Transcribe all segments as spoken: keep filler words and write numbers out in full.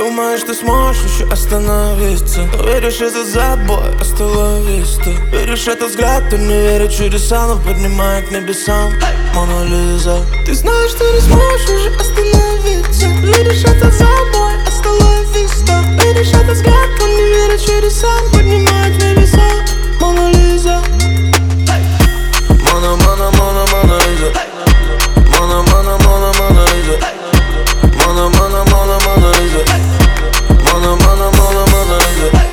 Думаешь, ты сможешь еще остановиться? Но веришь, это забой, остановись ты. Веришь, это взгляд, кто не верит в чудеса, но поднимает к небесам. Мона Лиза. Ты знаешь, ты не сможешь уже остановиться. Веришь, это забой, остановись ты. Веришь, это взгляд, кто не верит в чудеса, поднимает к небесам. Мона Лиза. Мона, мона, мона, мона Лиза. Мона, мона, мона, мона Лиза. Мона, мона, мона, мона Лиза. Мона, мона, мона, мона Лиза.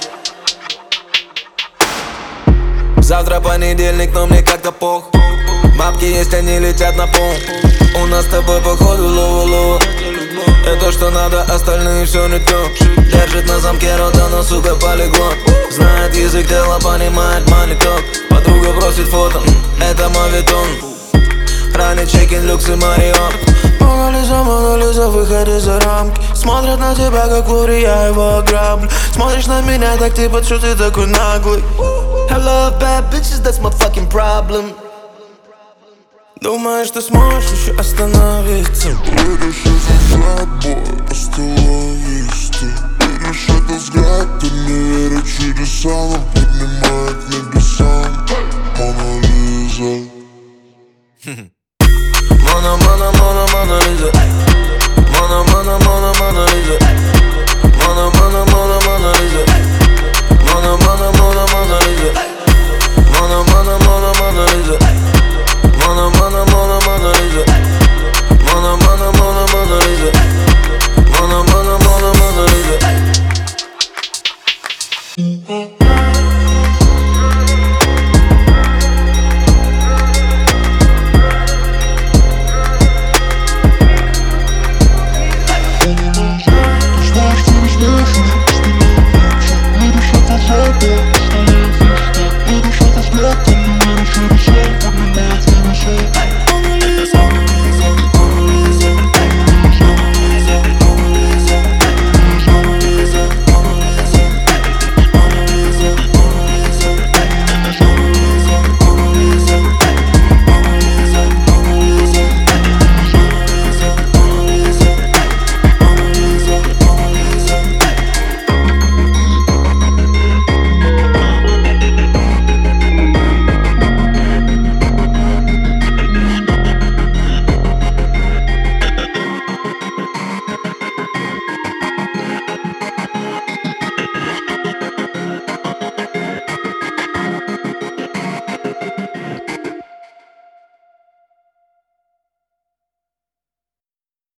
Завтра понедельник, но мне как-то пох. Бабки есть, они летят на пол. У нас с тобой походу лоу-лоу. Это то, что надо, остальные все не то. Держит на замке рота, но сука полиглот. Знает язык тела, понимает маниток. Подруга просит фото, это мавитон. Ранний чекин, люкс и Марион. Мона Лиза, Мона Лиза, выходи за рамки. Смотрят на тебя, как Лури, я его ограблю. Смотришь на меня, так типа, что ты такой наглый. I love bad bitches, that's my fucking problem. Думаешь, ты сможешь еще остановиться? Веришь, это забой, остановись ты. Веришь, это взгляд, ты не веришь в чудеса, но поднимает небеса.